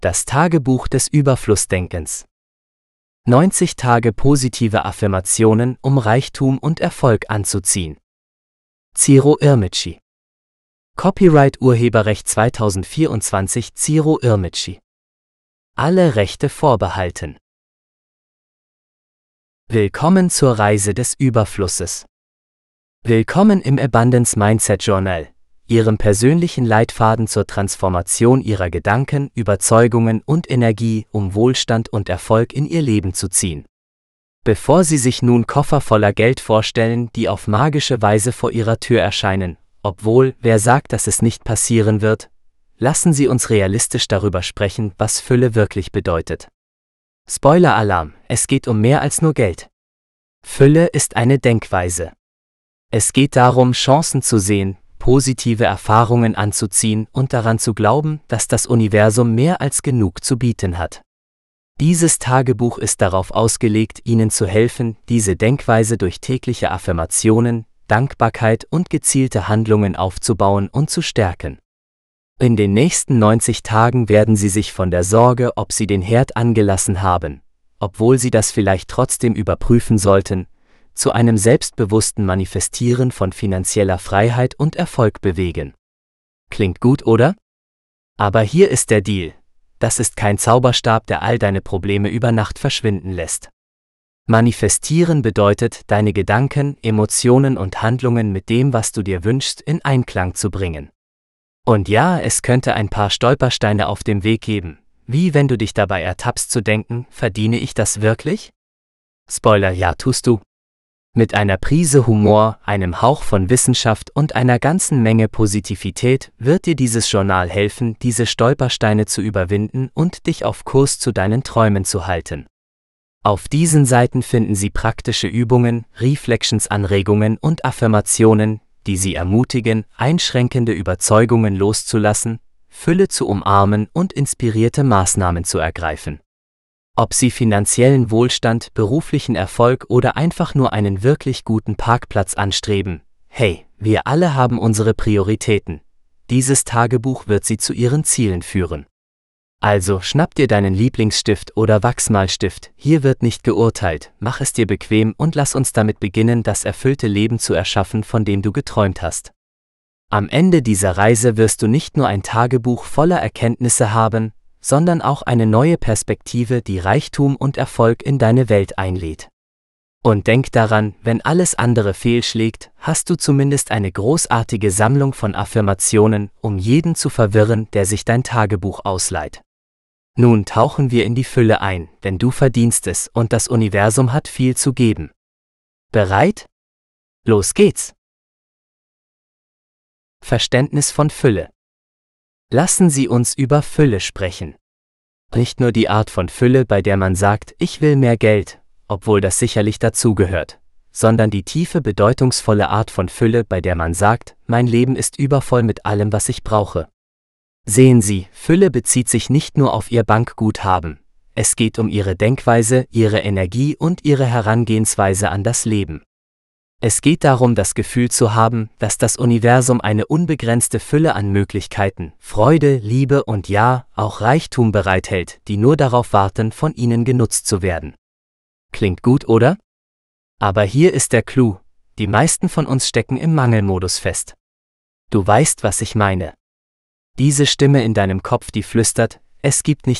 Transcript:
Das Tagebuch des Überflussdenkens. 90 Tage positive Affirmationen, um Reichtum und Erfolg anzuziehen. Ciro Irmici. Copyright Urheberrecht 2024 Ciro Irmici. Alle Rechte vorbehalten. Willkommen zur Reise des Überflusses. Willkommen im Abundance Mindset Journal, Ihrem persönlichen Leitfaden zur Transformation Ihrer Gedanken, Überzeugungen und Energie, um Wohlstand und Erfolg in Ihr Leben zu ziehen. Bevor Sie sich nun Koffer voller Geld vorstellen, die auf magische Weise vor Ihrer Tür erscheinen, obwohl, wer sagt, dass es nicht passieren wird, lassen Sie uns realistisch darüber sprechen, was Fülle wirklich bedeutet. Spoiler-Alarm, es geht um mehr als nur Geld. Fülle ist eine Denkweise. Es geht darum, Chancen zu sehen, positive Erfahrungen anzuziehen und daran zu glauben, dass das Universum mehr als genug zu bieten hat. Dieses Tagebuch ist darauf ausgelegt, Ihnen zu helfen, diese Denkweise durch tägliche Affirmationen, Dankbarkeit und gezielte Handlungen aufzubauen und zu stärken. In den nächsten 90 Tagen werden Sie sich von der Sorge, ob Sie den Herd angelassen haben, obwohl Sie das vielleicht trotzdem überprüfen sollten, zu einem selbstbewussten Manifestieren von finanzieller Freiheit und Erfolg bewegen. Klingt gut, oder? Aber hier ist der Deal: Das ist kein Zauberstab, der all deine Probleme über Nacht verschwinden lässt. Manifestieren bedeutet, deine Gedanken, Emotionen und Handlungen mit dem, was du dir wünschst, in Einklang zu bringen. Und ja, es könnte ein paar Stolpersteine auf dem Weg geben, wie wenn du dich dabei ertappst zu denken, verdiene ich das wirklich? Spoiler, ja, tust du. Mit einer Prise Humor, einem Hauch von Wissenschaft und einer ganzen Menge Positivität wird dir dieses Journal helfen, diese Stolpersteine zu überwinden und dich auf Kurs zu deinen Träumen zu halten. Auf diesen Seiten finden Sie praktische Übungen, Reflections-Anregungen und Affirmationen, die Sie ermutigen, einschränkende Überzeugungen loszulassen, Fülle zu umarmen und inspirierte Maßnahmen zu ergreifen. Ob Sie finanziellen Wohlstand, beruflichen Erfolg oder einfach nur einen wirklich guten Parkplatz anstreben, hey, wir alle haben unsere Prioritäten. Dieses Tagebuch wird Sie zu Ihren Zielen führen. Also schnapp dir deinen Lieblingsstift oder Wachsmalstift, hier wird nicht geurteilt, mach es dir bequem und lass uns damit beginnen, das erfüllte Leben zu erschaffen, von dem du geträumt hast. Am Ende dieser Reise wirst du nicht nur ein Tagebuch voller Erkenntnisse haben, sondern auch eine neue Perspektive, die Reichtum und Erfolg in deine Welt einlädt. Und denk daran, wenn alles andere fehlschlägt, hast du zumindest eine großartige Sammlung von Affirmationen, um jeden zu verwirren, der sich dein Tagebuch ausleiht. Nun tauchen wir in die Fülle ein, denn du verdienst es und das Universum hat viel zu geben. Bereit? Los geht's! Verständnis von Fülle. Lassen Sie uns über Fülle sprechen. Nicht nur die Art von Fülle, bei der man sagt, ich will mehr Geld, obwohl das sicherlich dazugehört, sondern die tiefe, bedeutungsvolle Art von Fülle, bei der man sagt, mein Leben ist übervoll mit allem, was ich brauche. Sehen Sie, Fülle bezieht sich nicht nur auf Ihr Bankguthaben, es geht um Ihre Denkweise, Ihre Energie und Ihre Herangehensweise an das Leben. Es geht darum, das Gefühl zu haben, dass das Universum eine unbegrenzte Fülle an Möglichkeiten, Freude, Liebe und ja, auch Reichtum bereithält, die nur darauf warten, von Ihnen genutzt zu werden. Klingt gut, oder? Aber hier ist der Clou: Die meisten von uns stecken im Mangelmodus fest. Du weißt, was ich meine. Diese Stimme in deinem Kopf, die flüstert, es gibt nicht